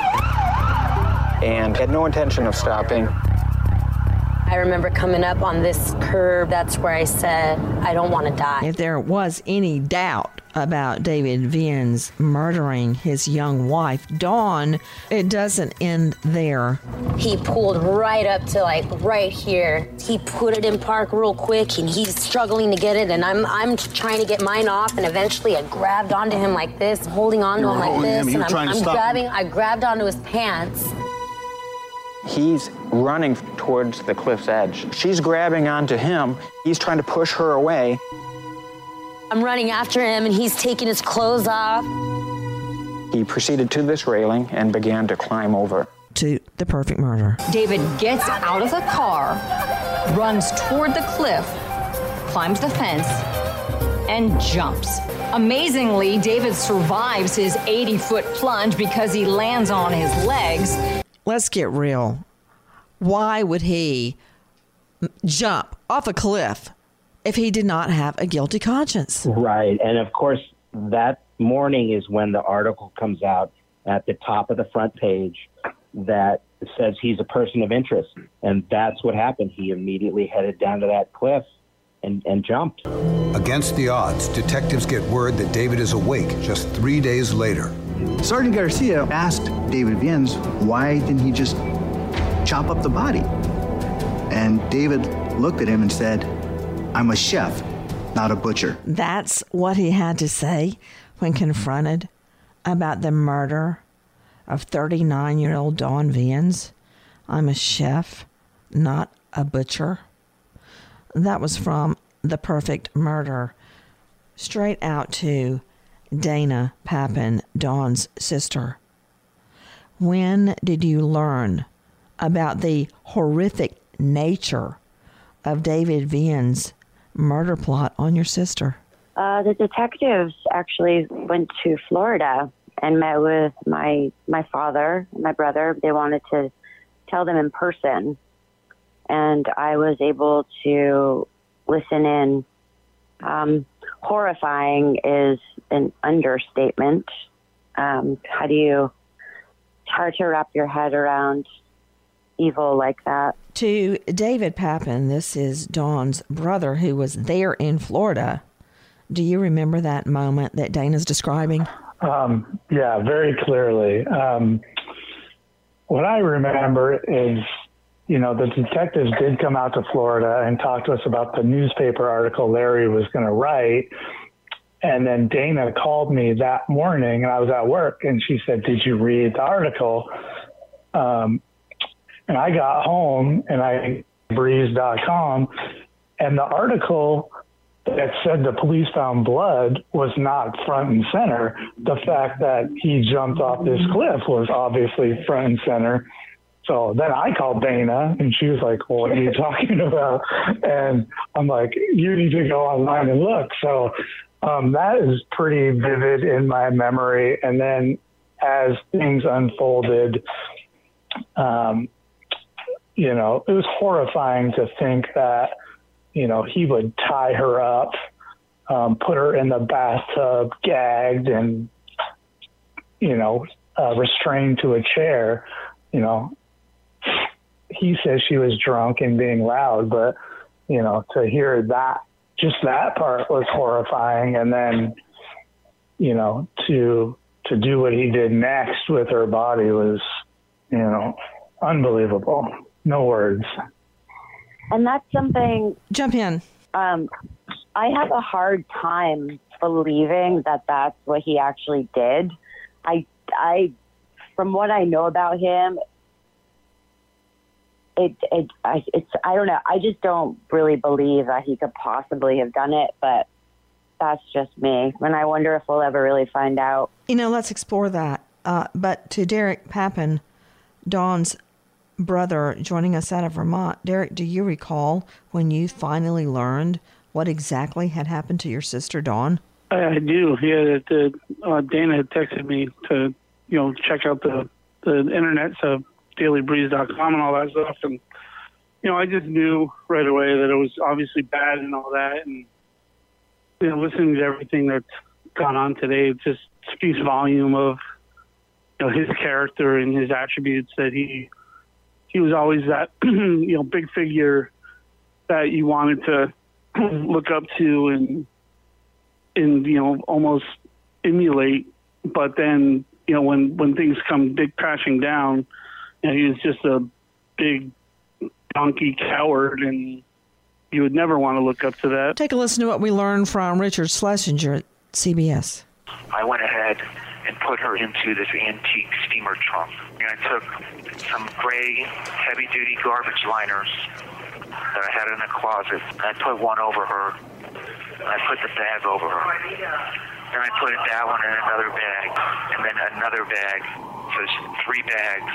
and had no intention of stopping. I remember coming up on this curb. That's where I said, I don't want to die. If there was any doubt about David Viennes murdering his young wife, Dawn, it doesn't end there. He pulled right up to like right here. He put it in park real quick and he's struggling to get it. And I'm I'm trying to get mine off. And eventually I grabbed onto him like this, holding onto You were him like holding this. him. You And were I'm, trying to I'm stop grabbing, him. I grabbed onto his pants. He's running towards the cliff's edge. She's grabbing onto him. He's trying to push her away. I'm running after him and he's taking his clothes off. He proceeded to this railing and began to climb over. To the perfect murder. David gets out of the car, runs toward the cliff, climbs the fence, and jumps. Amazingly, David survives his eighty-foot plunge because he lands on his legs. Let's get real. Why would he jump off a cliff if he did not have a guilty conscience? Right. And of course, that morning is when the article comes out at the top of the front page that says he's a person of interest. And that's what happened. He immediately headed down to that cliff and, and jumped. Against the odds, detectives get word that David is awake just three days later. Sergeant Garcia asked David Viennes, why didn't he just chop up the body? And David looked at him and said, I'm a chef, not a butcher. That's what he had to say when confronted about the murder of thirty-nine-year-old Dawn Viennes. I'm a chef, not a butcher. That was from The Perfect Murder. Straight out to Dana Papin, Dawn's sister. When did you learn about the horrific nature of David Viennes' murder plot on your sister? Uh, the detectives actually went to Florida and met with my my father and my brother. They wanted to tell them in person, and I was able to listen in. Um, horrifying is an understatement. Um, how do you, it's hard to wrap your head around evil like that. To David Papin, this is Dawn's brother who was there in Florida. Do you remember that moment that Dana's describing? Um, yeah, very clearly. Um, what I remember is, you know, the detectives did come out to Florida and talk to us about the newspaper article Larry was going to write. And then Dana called me that morning, and I was at work, and she said, did you read the article? Um, and I got home, and I breeze dot com, and the article that said the police found blood was not front and center. The fact that he jumped off this cliff was obviously front and center. So then I called Dana, and she was like, well, what are you talking about? And I'm like, you need to go online and look. So um, that is pretty vivid in my memory. And then as things unfolded, um, you know, it was horrifying to think that, you know, he would tie her up, um, put her in the bathtub, gagged and, you know, uh, restrained to a chair. You know, he says she was drunk and being loud, but, you know, to hear that, just that part was horrifying. And then, you know, to, to do what he did next with her body was, you know, unbelievable. No words. And that's something. Jump in. Um, I have a hard time believing that that's what he actually did. I, I, from what I know about him, it, it, I, it's, I don't know. I just don't really believe that he could possibly have done it, but that's just me. And I wonder if we'll ever really find out. You know, let's explore that. Uh, but to Derek Papin, Dawn's brother, joining us out of Vermont. Derek, do you recall when you finally learned what exactly had happened to your sister, Dawn? I, I do. Yeah, the, uh, Dana had texted me to, you know, check out the, the internet, so daily breeze dot com and all that stuff. And, you know, I just knew right away that it was obviously bad and all that. And, you know, listening to everything that's gone on today, it just speaks volume of, you know, his character and his attributes, that he, he was always that, you know, big figure that you wanted to look up to and, and, you know, almost emulate. But then, you know, when, when things come big crashing down, you know, he was just a big donkey coward, and you would never want to look up to that. Take a listen to what we learned from Richard Schlesinger at C B S. I went ahead and put her into this antique steamer trunk. And I took some gray, heavy-duty garbage liners that I had in a closet, and I put one over her, and I put the bag over her. Then I put that one in another bag, and then another bag. So it's three bags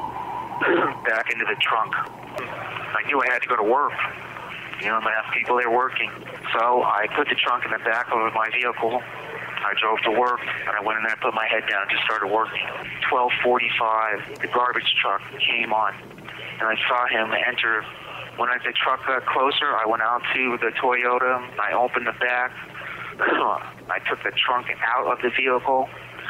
back into the trunk. I knew I had to go to work. You know, I have people there working. So I put the trunk in the back of my vehicle. I drove to work, and I went in there and put my head down and just started working. twelve forty-five, the garbage truck came on, and I saw him enter. When I, the truck got closer, I went out to the Toyota. I opened the back. I took the trunk out of the vehicle.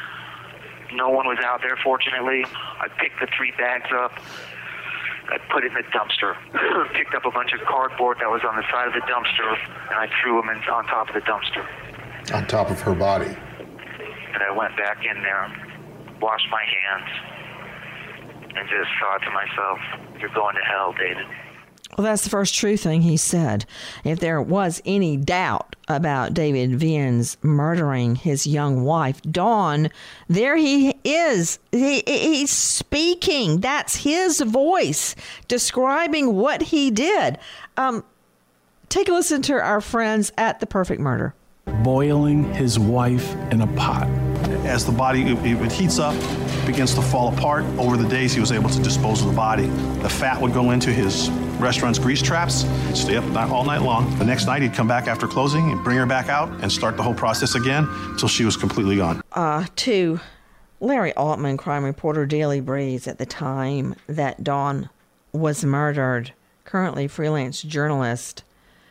No one was out there, fortunately. I picked the three bags up. I put it in the dumpster. Picked up a bunch of cardboard that was on the side of the dumpster, and I threw them in, on top of the dumpster. On top of her body. And I went back in there, washed my hands, and just thought to myself, you're going to hell, David. Well, that's the first true thing he said. If there was any doubt about David Viens murdering his young wife, Dawn, there he is. He, he's speaking. That's his voice describing what he did. Um, take a listen to our friends at The Perfect Murder. Boiling his wife in a pot. As the body it, it heats up, begins to fall apart, over the days he was able to dispose of the body. The fat would go into his restaurant's grease traps, stay up all night long. The next night he'd come back after closing and bring her back out and start the whole process again until she was completely gone. Uh, to Larry Altman, crime reporter, Daily Breeze, at the time that Dawn was murdered, currently freelance journalist.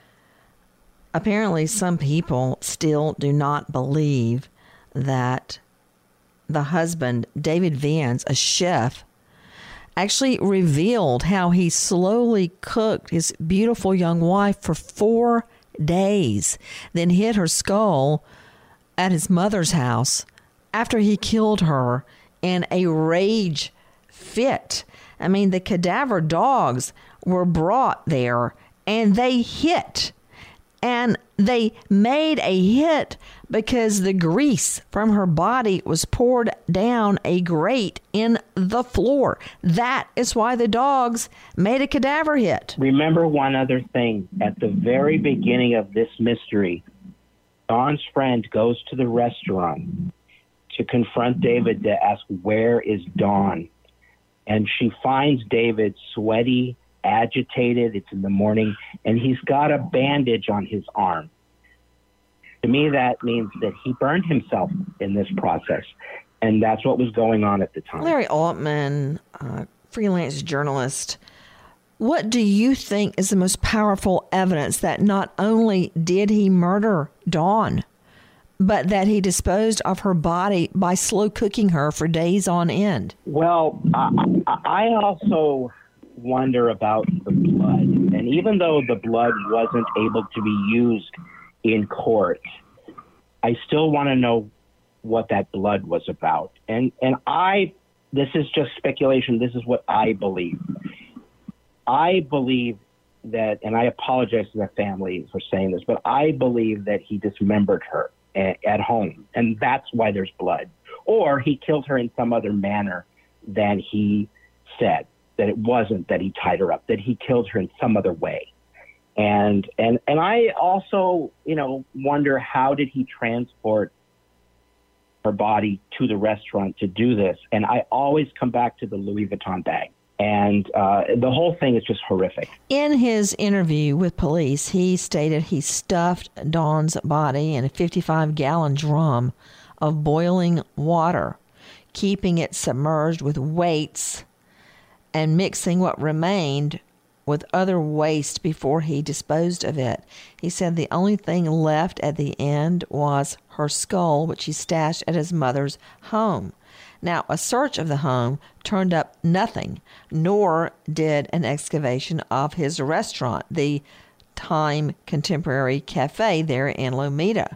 Apparently, some people still do not believe that the husband, David Viens, a chef, actually revealed how he slowly cooked his beautiful young wife for four days, then hit her skull at his mother's house after he killed her in a rage fit. I mean, the cadaver dogs were brought there and they hit. And they made a hit because the grease from her body was poured down a grate in the floor. That is why the dogs made a cadaver hit. Remember one other thing. At the very beginning of this mystery, Dawn's friend goes to the restaurant to confront David to ask, where is Dawn? And she finds David sweaty, agitated. It's in the morning, and he's got a bandage on his arm. To me, that means that he burned himself in this process, and that's what was going on at the time. Larry Altman, uh, freelance journalist, what do you think is the most powerful evidence that not only did he murder Dawn, but that he disposed of her body by slow cooking her for days on end? Well, I, I also wonder about the blood. And even though the blood wasn't able to be used in court, I still want to know what that blood was about. And and I, this is just speculation. This is what I believe. I believe that, and I apologize to the family for saying this, but I believe that he dismembered her a, at home. And that's why there's blood. Or he killed her in some other manner than he said. That it wasn't that he tied her up, that he killed her in some other way. And and and I also, you know, wonder, how did he transport her body to the restaurant to do this? And I always come back to the Louis Vuitton bag. And uh, the whole thing is just horrific. In his interview with police, he stated he stuffed Dawn's body in a fifty-five gallon drum of boiling water, keeping it submerged with weights and mixing what remained with other waste before he disposed of it. He said the only thing left at the end was her skull, which he stashed at his mother's home. Now, a search of the home turned up nothing, nor did an excavation of his restaurant, the Time Contemporary Cafe there in Lomita.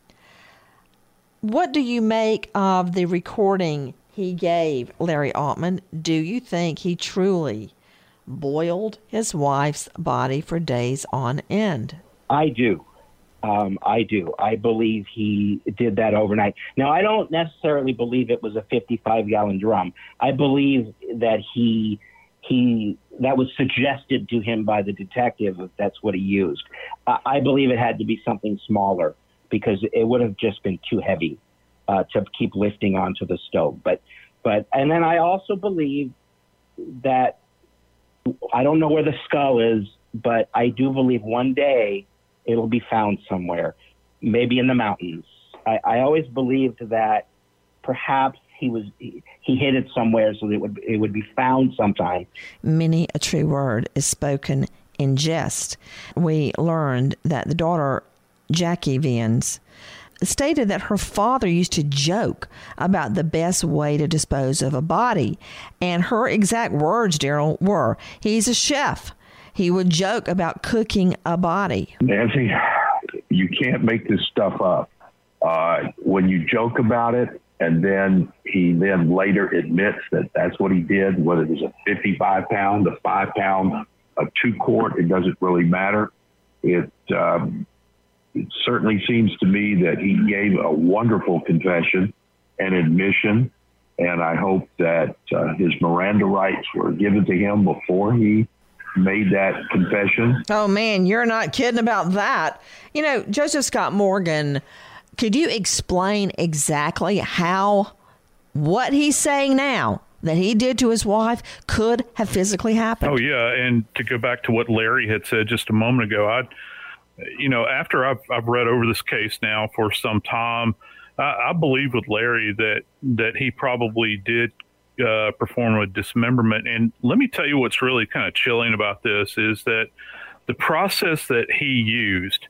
What do you make of the recording he gave, Larry Altman? Do you think he truly boiled his wife's body for days on end? I do. Um, I do. I believe he did that overnight. Now, I don't necessarily believe it was a fifty-five gallon drum. I believe that he he that was suggested to him by the detective if that's what he used. I, I believe it had to be something smaller because it would have just been too heavy uh, to keep lifting onto the stove. But, but, and then I also believe that I don't know where the skull is, but I do believe one day it'll be found somewhere, maybe in the mountains. I, I always believed that perhaps he was he, he hid it somewhere so that it would it would be found sometime. Many a true word is spoken in jest. We learned that the daughter, Jackie Viens, stated that her father used to joke about the best way to dispose of a body. And her exact words, Daryl, were, he's a chef. He would joke about cooking a body. Nancy, you can't make this stuff up. Uh, when you joke about it, and then he then later admits that that's what he did, whether it was a fifty-five pound, a five pound, a two quart, it doesn't really matter. It, um, it certainly seems to me that he gave a wonderful confession and admission, and I hope that uh, his Miranda rights were given to him before he made that confession. Oh, man, you're not kidding about that. You know, Joseph Scott Morgan, could you explain exactly how what he's saying now that he did to his wife could have physically happened? Oh, yeah. And to go back to what Larry had said just a moment ago, I, you know, after I've, I've read over this case now for some time, I, I believe with Larry that that he probably did uh, perform a dismemberment. And let me tell you what's really kind of chilling about this is that the process that he used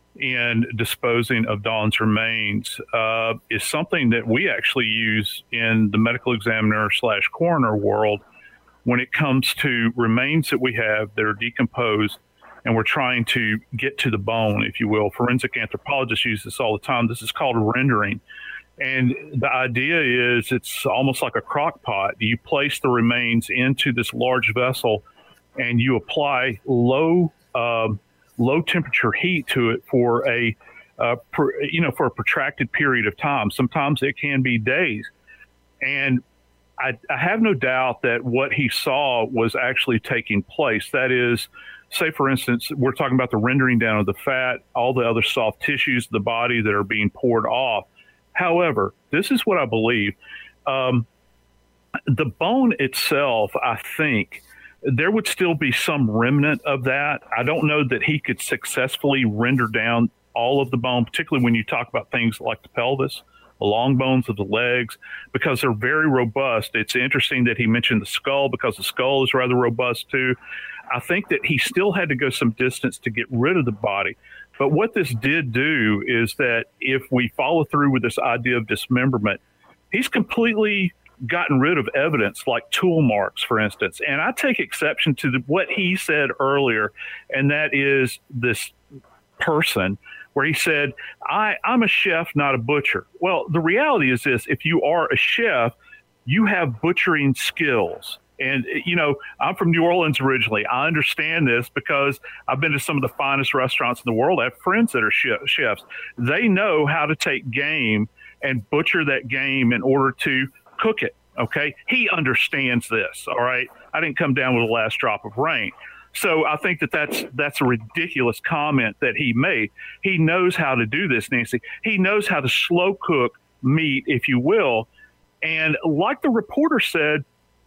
in disposing of Dawn's remains uh, is something that we actually use in the medical examiner slash coroner world when it comes to remains that we have that are decomposed and we're trying to get to the bone, if you will. Forensic anthropologists use this all the time. This is called rendering. And the idea is it's almost like a crock pot. You place the remains into this large vessel and you apply low um, low temperature heat to it for a, uh, per, you know, for a protracted period of time. Sometimes it can be days. And I, I have no doubt that what he saw was actually taking place. That is, say, for instance, we're talking about the rendering down of the fat, all the other soft tissues of the body that are being poured off. However, this is what I believe. Um, the bone itself, I think, there would still be some remnant of that. I don't know that he could successfully render down all of the bone, particularly when you talk about things like the pelvis, the long bones of the legs, because they're very robust. It's interesting that he mentioned the skull because the skull is rather robust too. I think that he still had to go some distance to get rid of the body. But what this did do is that if we follow through with this idea of dismemberment, he's completely gotten rid of evidence like tool marks, for instance. And I take exception to the, what he said earlier, and that is this person where he said, I, I'm a chef, not a butcher. Well, the reality is this: if you are a chef, you have butchering skills. And, you know, I'm from New Orleans originally. I understand this because I've been to some of the finest restaurants in the world. I have friends that are chefs. They know how to take game and butcher that game in order to cook it. Okay. He understands this. All right. I didn't come down with the last drop of rain. So I think that that's, that's a ridiculous comment that he made. He knows how to do this, Nancy. He knows how to slow cook meat, if you will. And like the reporter said,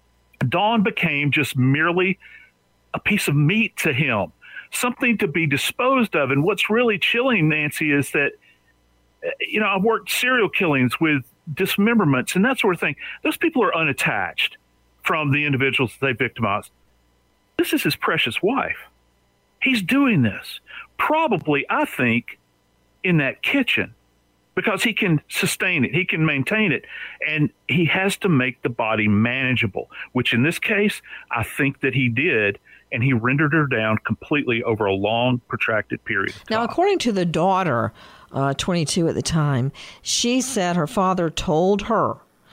Dawn became just merely a piece of meat to him, something to be disposed of. And what's really chilling, Nancy, is that, you know, I've worked serial killings with dismemberments and that sort of thing. Those people are unattached from the individuals that they victimized. This is his precious wife. He's doing this probably, I think, in that kitchen because he can sustain it. He can maintain it. And he has to make the body manageable, which in this case, I think that he did. And he rendered her down completely over a long, protracted period of time. Now, according to the daughter, uh, twenty-two at the time, she said her father told her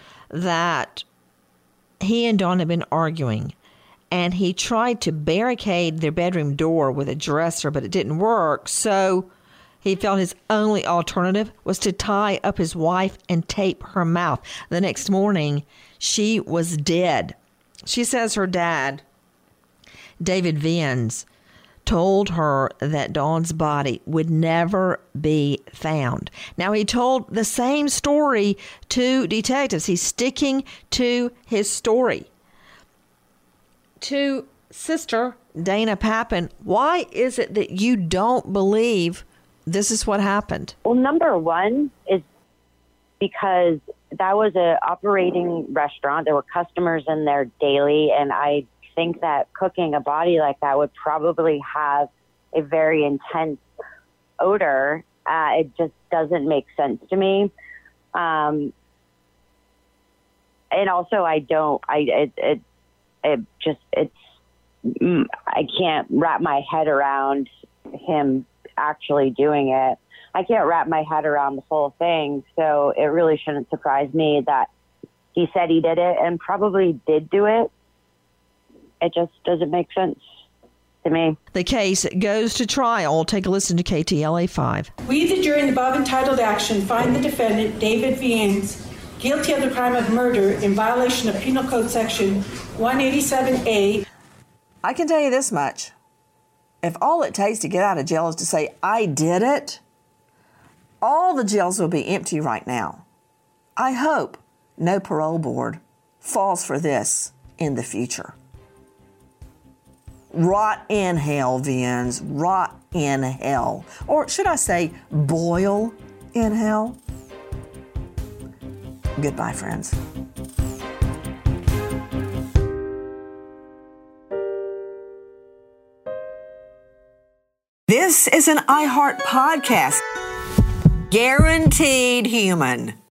that he and Dawn had been arguing, and he tried to barricade their bedroom door with a dresser, but it didn't work. So he felt his only alternative was to tie up his wife and tape her mouth. The next morning, she was dead. She says her dad, David Viens, told her that Dawn's body would never be found. Now, he told the same story to detectives. He's sticking to his story. To Sister Dana Pappin, why is it that you don't believe this is what happened? Well, number one is because that was an operating restaurant. There were customers in there daily, and I think that cooking a body like that would probably have a very intense odor. Uh, it just doesn't make sense to me. Um, and also, I don't. I it it, it just it's. I can't wrap my head around him actually doing it. I can't wrap my head around the whole thing. So it really shouldn't surprise me that he said he did it and probably did do it. It just doesn't make sense to me. The case goes to trial. Take a listen to K T L A five. We, the jury in the above entitled action, find the defendant, David Viens, guilty of the crime of murder in violation of Penal Code Section one eighty-seven A. I can tell you this much. If all it takes to get out of jail is to say, I did it, all the jails will be empty right now. I hope no parole board falls for this in the future. Rot in hell, Viens. Rot in hell. Or should I say, boil in hell? Goodbye, friends. This is an iHeart podcast. Guaranteed human.